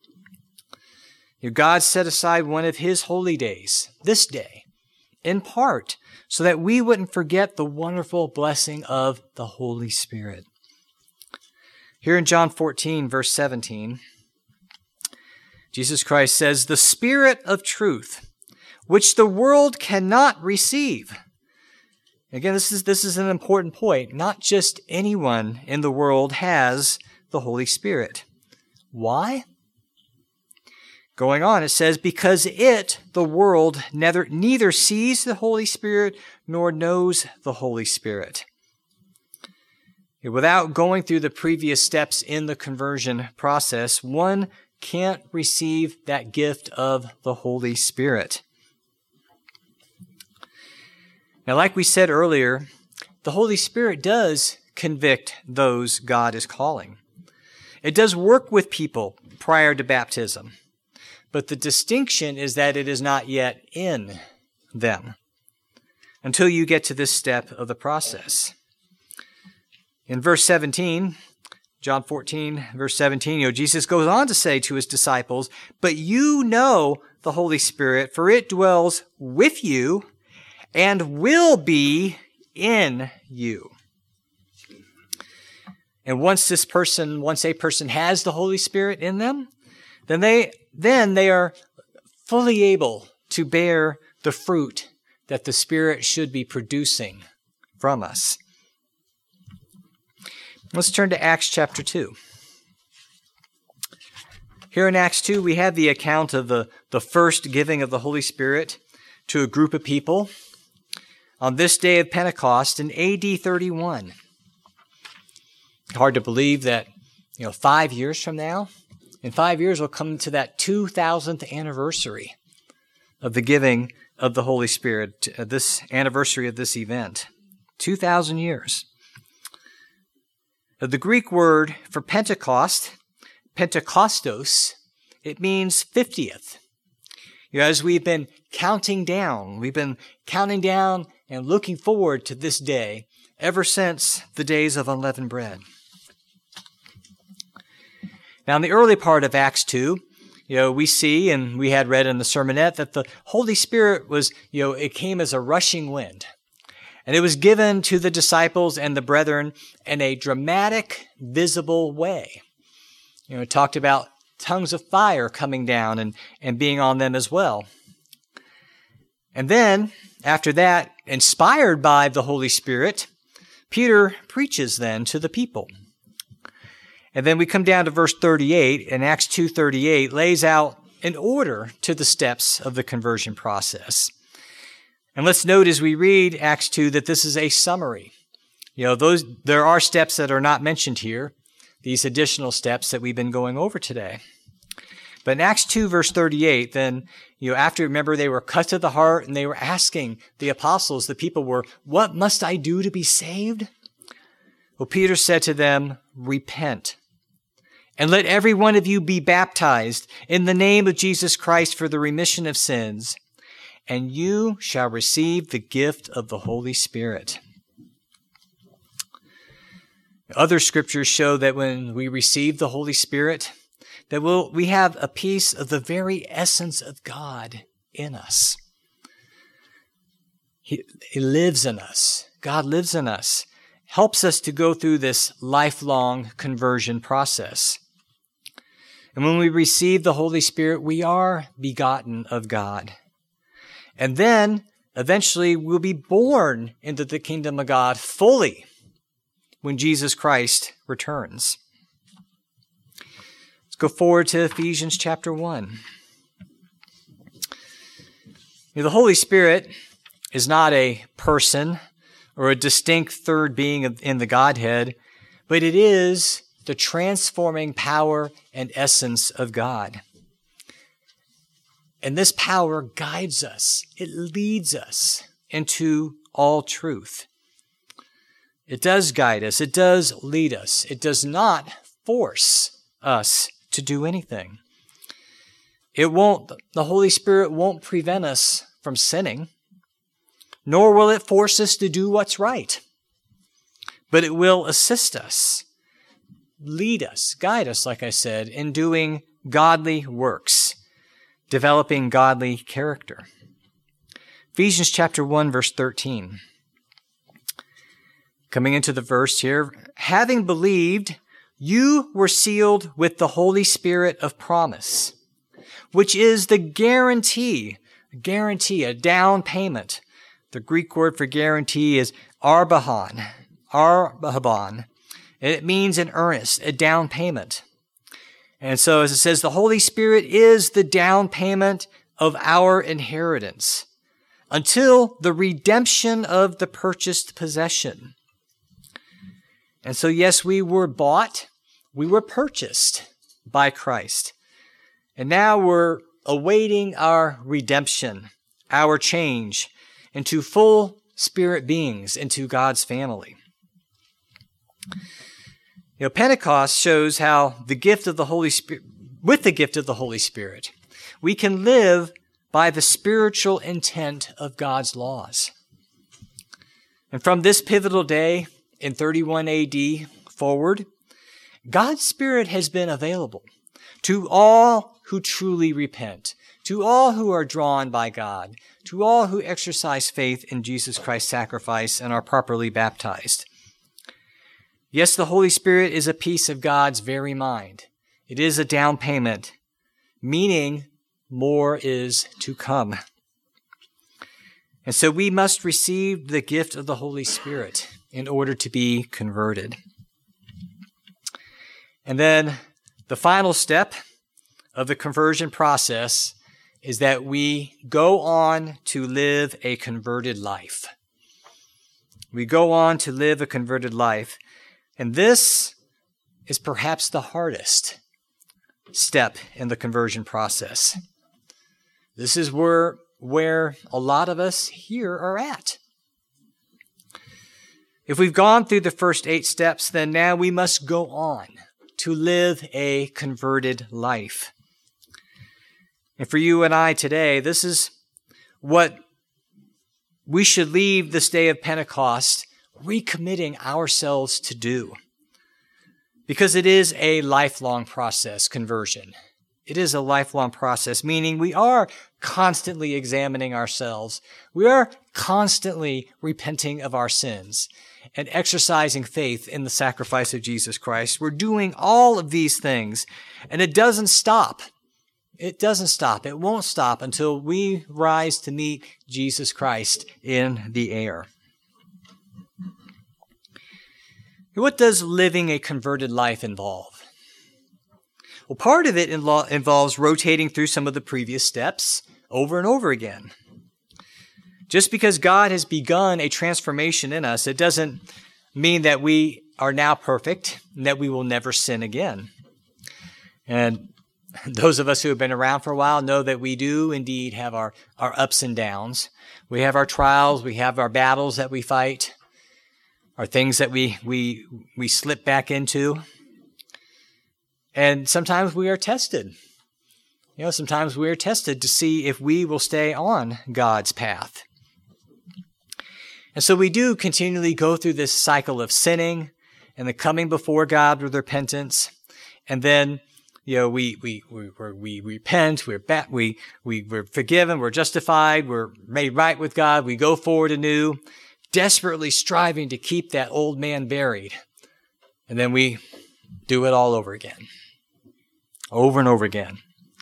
God set aside one of his holy days, this day, in part, so that we wouldn't forget the wonderful blessing of the Holy Spirit. Here in John 14, verse 17, Jesus Christ says, "The Spirit of truth, which the world cannot receive." Again, this is an important point. Not just anyone in the world has the Holy Spirit. Why? Going on, it says, "Because the world, neither sees the Holy Spirit nor knows the Holy Spirit." Without going through the previous steps in the conversion process, one can't receive that gift of the Holy Spirit. Now, like we said earlier, the Holy Spirit does convict those God is calling. It does work with people prior to baptism, but the distinction is that it is not yet in them until you get to this step of the process. In verse 17, John 14, verse 17, Jesus goes on to say to his disciples, "But you know the Holy Spirit, for it dwells with you and will be in you." And once a person has the Holy Spirit in them, then they are fully able to bear the fruit that the Spirit should be producing from us. Let's turn to Acts chapter 2. Here in Acts 2, we have the account of the first giving of the Holy Spirit to a group of people on this day of Pentecost in AD 31. Hard to believe that, 5 years from now, in 5 years we'll come to that 2000th anniversary of the giving of the Holy Spirit, this anniversary of this event. 2,000 years. The Greek word for Pentecost, Pentekostos, it means 50th. As we've been counting down and looking forward to this day ever since the days of unleavened bread. Now, in the early part of Acts 2, we see, and we had read in the sermonette, that the Holy Spirit was, it came as a rushing wind. And it was given to the disciples and the brethren in a dramatic, visible way. It talked about tongues of fire coming down and being on them as well. And then, after that, inspired by the Holy Spirit, Peter preaches then to the people. And then we come down to verse 38, and Acts 2:38 lays out an order to the steps of the conversion process. And let's note as we read Acts 2 that this is a summary. There are steps that are not mentioned here, these additional steps that we've been going over today. But in Acts 2, verse 38, then, after, remember, they were cut to the heart and they were asking the apostles, the people were, what must I do to be saved? Well, Peter said to them, repent, and let every one of you be baptized in the name of Jesus Christ for the remission of sins, and you shall receive the gift of the Holy Spirit. Other scriptures show that when we receive the Holy Spirit, that we have a piece of the very essence of God in us. He lives in us. God lives in us, helps us to go through this lifelong conversion process. And when we receive the Holy Spirit, we are begotten of God. And then, eventually, we'll be born into the kingdom of God fully when Jesus Christ returns. Let's go forward to Ephesians chapter 1. The Holy Spirit is not a person or a distinct third being in the Godhead, but it is the transforming power and essence of God. And this power guides us. It leads us into all truth. It does guide us. It does lead us. It does not force us to do anything. The Holy Spirit won't prevent us from sinning, nor will it force us to do what's right. But it will assist us, lead us, guide us, like I said, in doing godly works, developing godly character. Ephesians chapter 1, verse 13. Coming into the verse here, having believed, you were sealed with the Holy Spirit of promise, which is the guarantee, a down payment. The Greek word for guarantee is arbahan. It means an earnest, a down payment. And so as it says, the Holy Spirit is the down payment of our inheritance until the redemption of the purchased possession. And so, yes, we were bought, we were purchased by Christ. And now we're awaiting our redemption, our change into full spirit beings, into God's family. Pentecost shows how with the gift of the Holy Spirit, we can live by the spiritual intent of God's laws. And from this pivotal day in 31 AD forward, God's Spirit has been available to all who truly repent, to all who are drawn by God, to all who exercise faith in Jesus Christ's sacrifice and are properly baptized. Yes, the Holy Spirit is a piece of God's very mind. It is a down payment, meaning more is to come. And so we must receive the gift of the Holy Spirit in order to be converted. And then the final step of the conversion process is that we go on to live a converted life. We go on to live a converted life. And this is perhaps the hardest step in the conversion process. This is where a lot of us here are at. If we've gone through the first 8 steps, then now we must go on to live a converted life. And for you and I today, this is what we should leave this day of Pentecost recommitting ourselves to do. Because it is a lifelong process, conversion. It is a lifelong process, meaning we are constantly examining ourselves. We are constantly repenting of our sins and exercising faith in the sacrifice of Jesus Christ. We're doing all of these things, and it doesn't stop. It doesn't stop. It won't stop until we rise to meet Jesus Christ in the air. What does living a converted life involve? Well, part of it involves rotating through some of the previous steps over and over again. Just because God has begun a transformation in us, it doesn't mean that we are now perfect and that we will never sin again. And those of us who have been around for a while know that we do indeed have our ups and downs. We have our trials, we have our battles that we fight, our things that we slip back into. And sometimes we are tested. Sometimes we are tested to see if we will stay on God's path. And so we do continually go through this cycle of sinning and the coming before God with repentance. And then, we repent, we're forgiven, we're justified, we're made right with God. We go forward anew, desperately striving to keep that old man buried. And then we do it all over again. Over and over again.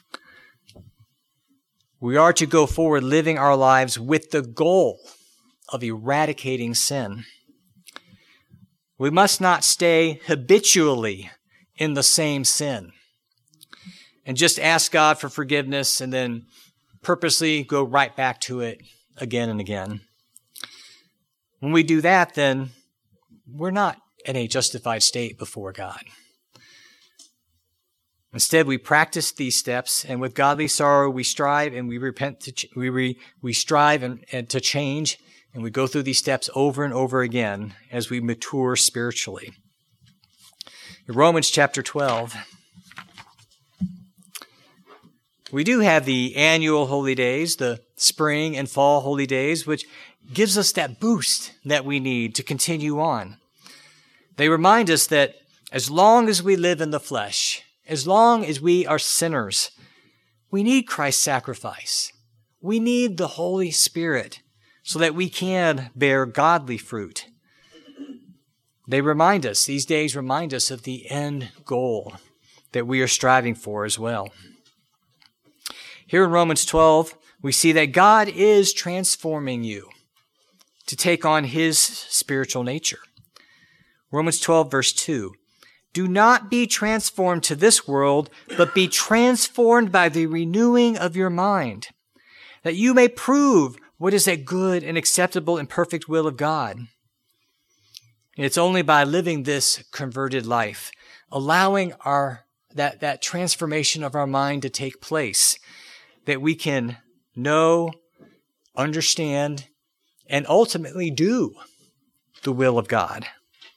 We are to go forward living our lives with the goal of eradicating sin. We must not stay habitually in the same sin and just ask God for forgiveness and then purposely go right back to it again and again. When we do that, then we're not in a justified state before God. Instead, we practice these steps, and with godly sorrow, we strive and we repent. We strive and to change, and we go through these steps over and over again as we mature spiritually. In Romans chapter 12, we do have the annual holy days, the spring and fall holy days, which gives us that boost that we need to continue on. They remind us that as long as we live in the flesh, as long as we are sinners, we need Christ's sacrifice. We need the Holy Spirit so that we can bear godly fruit. These days remind us of the end goal that we are striving for as well. Here in Romans 12, we see that God is transforming you to take on His spiritual nature. Romans 12, verse 2. Do not be transformed to this world, but be transformed by the renewing of your mind, that you may prove what is that good and acceptable and perfect will of God. And it's only by living this converted life, allowing that transformation of our mind to take place, that we can know, understand, and ultimately do the will of God.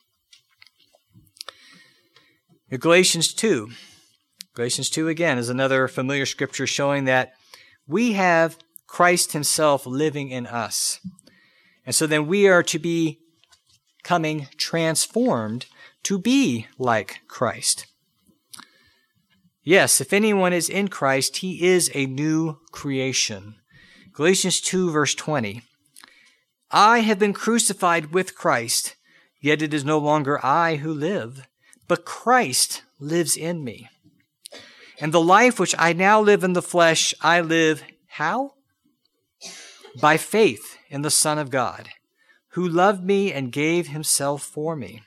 Galatians 2 again is another familiar scripture showing that we have Christ Himself living in us. And so then we are to be becoming transformed to be like Christ. Yes, if anyone is in Christ, he is a new creation. Galatians 2 verse 20. I have been crucified with Christ, yet it is no longer I who live, but Christ lives in me. And the life which I now live in the flesh, I live how? By faith in the Son of God, who loved me and gave Himself for me.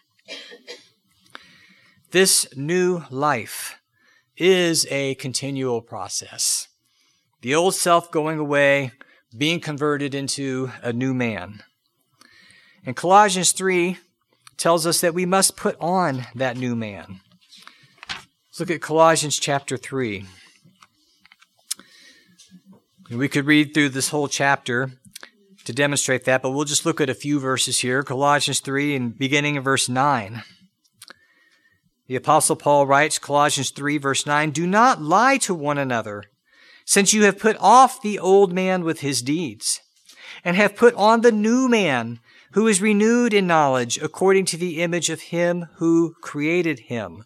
This new life is a continual process. The old self going away, being converted into a new man. And Colossians 3 tells us that we must put on that new man. Let's look at Colossians chapter 3. And we could read through this whole chapter to demonstrate that, but we'll just look at a few verses here. Colossians 3 and beginning in verse 9. The Apostle Paul writes, Colossians 3 verse 9, do not lie to one another, since you have put off the old man with his deeds, and have put on the new man, who is renewed in knowledge according to the image of him who created him.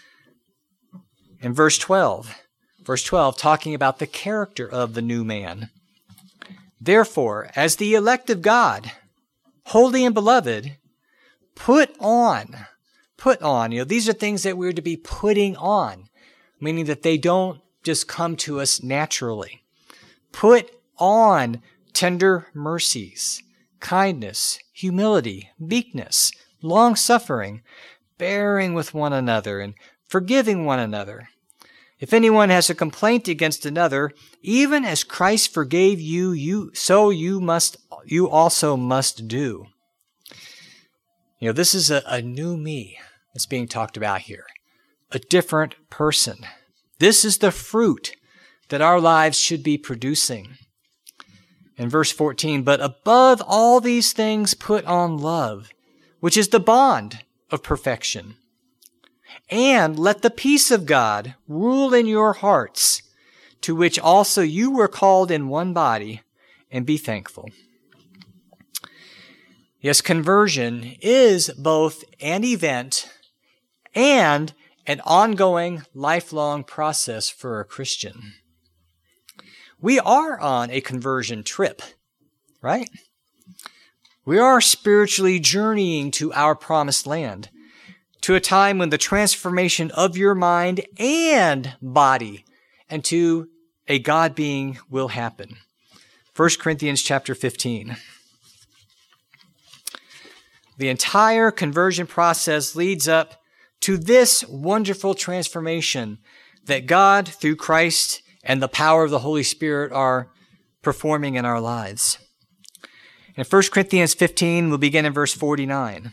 In verse 12, talking about the character of the new man. Therefore, as the elect of God, holy and beloved, put on. These are things that we're to be putting on, meaning that they don't just come to us naturally. Put on tender mercies, kindness, humility, meekness, long-suffering, bearing with one another, and forgiving one another. If anyone has a complaint against another, even as Christ forgave you, so you also must do. This is a new me that's being talked about here, a different person. This is the fruit that our lives should be producing. In verse 14, but above all these things put on love, which is the bond of perfection. And let the peace of God rule in your hearts, to which also you were called in one body, and be thankful. Yes, conversion is both an event and an ongoing, lifelong process for a Christian. We are on a conversion trip, right? We are spiritually journeying to our promised land, to a time when the transformation of your mind and body and to a God being will happen. 1 Corinthians chapter 15. The entire conversion process leads up to this wonderful transformation that God, through Christ and the power of the Holy Spirit, are performing in our lives. In 1 Corinthians 15, we'll begin in verse 49.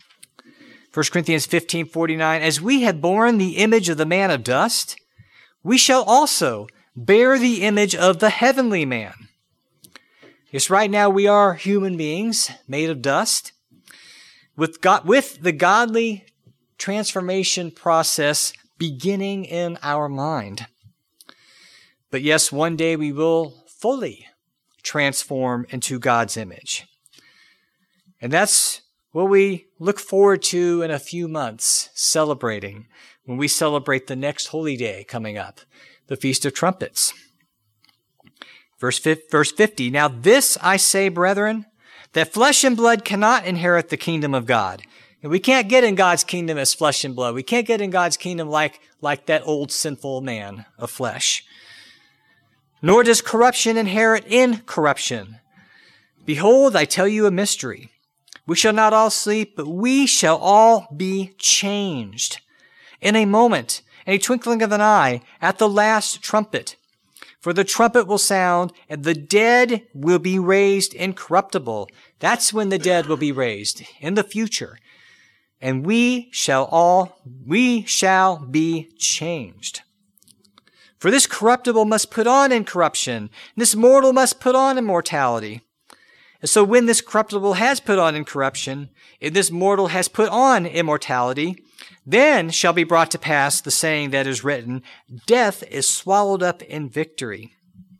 1 Corinthians 15:49, as we have borne the image of the man of dust, we shall also bear the image of the heavenly man. Yes, right now we are human beings made of dust, with the godly transformation process beginning in our mind. But yes, one day we will fully transform into God's image. And that's what we look forward to in a few months, celebrating, when we celebrate the next holy day coming up, the Feast of Trumpets. Verse 50, now this I say, brethren, that flesh and blood cannot inherit the kingdom of God. And we can't get in God's kingdom as flesh and blood. We can't get in God's kingdom like that old sinful man of flesh. Nor does corruption inherit incorruption. Behold, I tell you a mystery. We shall not all sleep, but we shall all be changed. In a moment, in a twinkling of an eye, at the last trumpet. For the trumpet will sound, and the dead will be raised incorruptible. That's when the dead will be raised, in the future. And we shall be changed. For this corruptible must put on incorruption, and this mortal must put on immortality. And so when this corruptible has put on incorruption, and this mortal has put on immortality, then shall be brought to pass the saying that is written, death is swallowed up in victory.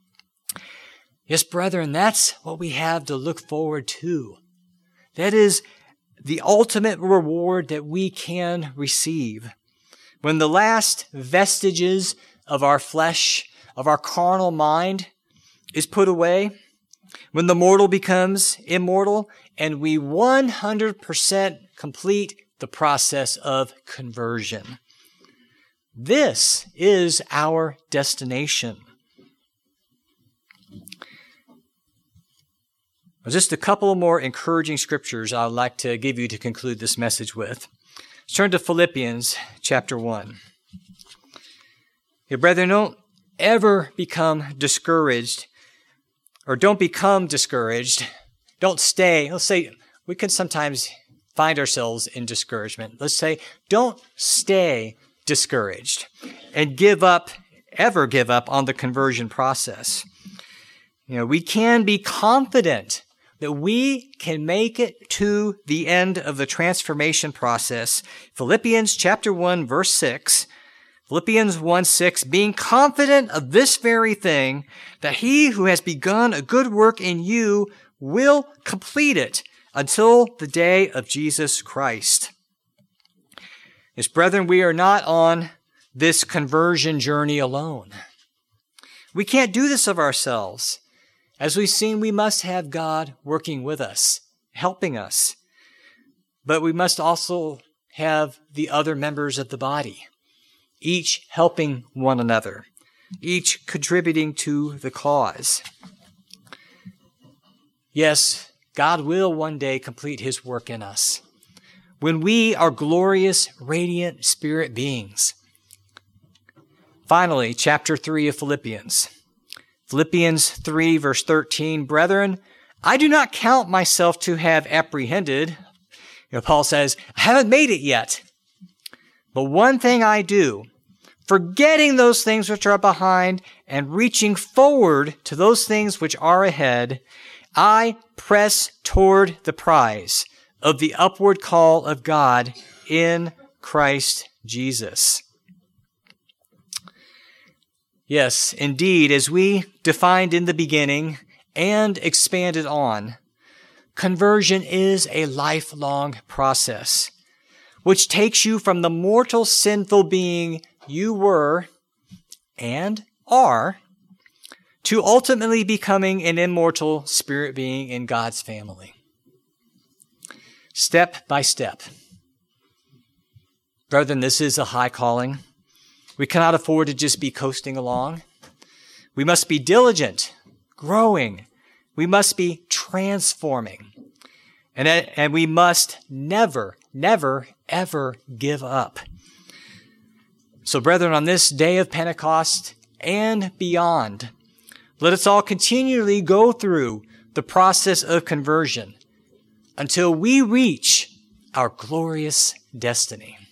Yes, brethren, that's what we have to look forward to. That is the ultimate reward that we can receive. When the last vestiges of our flesh, of our carnal mind is put away, when the mortal becomes immortal, and we 100% complete the process of conversion. This is our destination. Just a couple more encouraging scriptures I'd like to give you to conclude this message with. Let's turn to Philippians chapter 1. Brethren, don't ever become discouraged, or don't become discouraged. Don't stay. Let's say we can sometimes find ourselves in discouragement. Let's say don't stay discouraged and ever give up on the conversion process. We can be confident that we can make it to the end of the transformation process. Philippians chapter 1, verse 6, Philippians 1:6, being confident of this very thing, that he who has begun a good work in you will complete it until the day of Jesus Christ. Yes, brethren, we are not on this conversion journey alone. We can't do this of ourselves. As we've seen, we must have God working with us, helping us. But we must also have the other members of the body, each helping one another, each contributing to the cause. Yes, God will one day complete his work in us when we are glorious, radiant spirit beings. Finally, chapter 3 of Philippians. Philippians 3, verse 13, brethren, I do not count myself to have apprehended. Paul says, I haven't made it yet. But one thing I do, forgetting those things which are behind and reaching forward to those things which are ahead, I press toward the prize of the upward call of God in Christ Jesus. Yes, indeed, as we defined in the beginning and expanded on, conversion is a lifelong process, which takes you from the mortal sinful being you were and are to ultimately becoming an immortal spirit being in God's family. Step by step. Brethren, this is a high calling. We cannot afford to just be coasting along. We must be diligent, growing. We must be transforming. And we must never, ever give up. So, brethren, on this day of Pentecost and beyond, let us all continually go through the process of conversion until we reach our glorious destiny.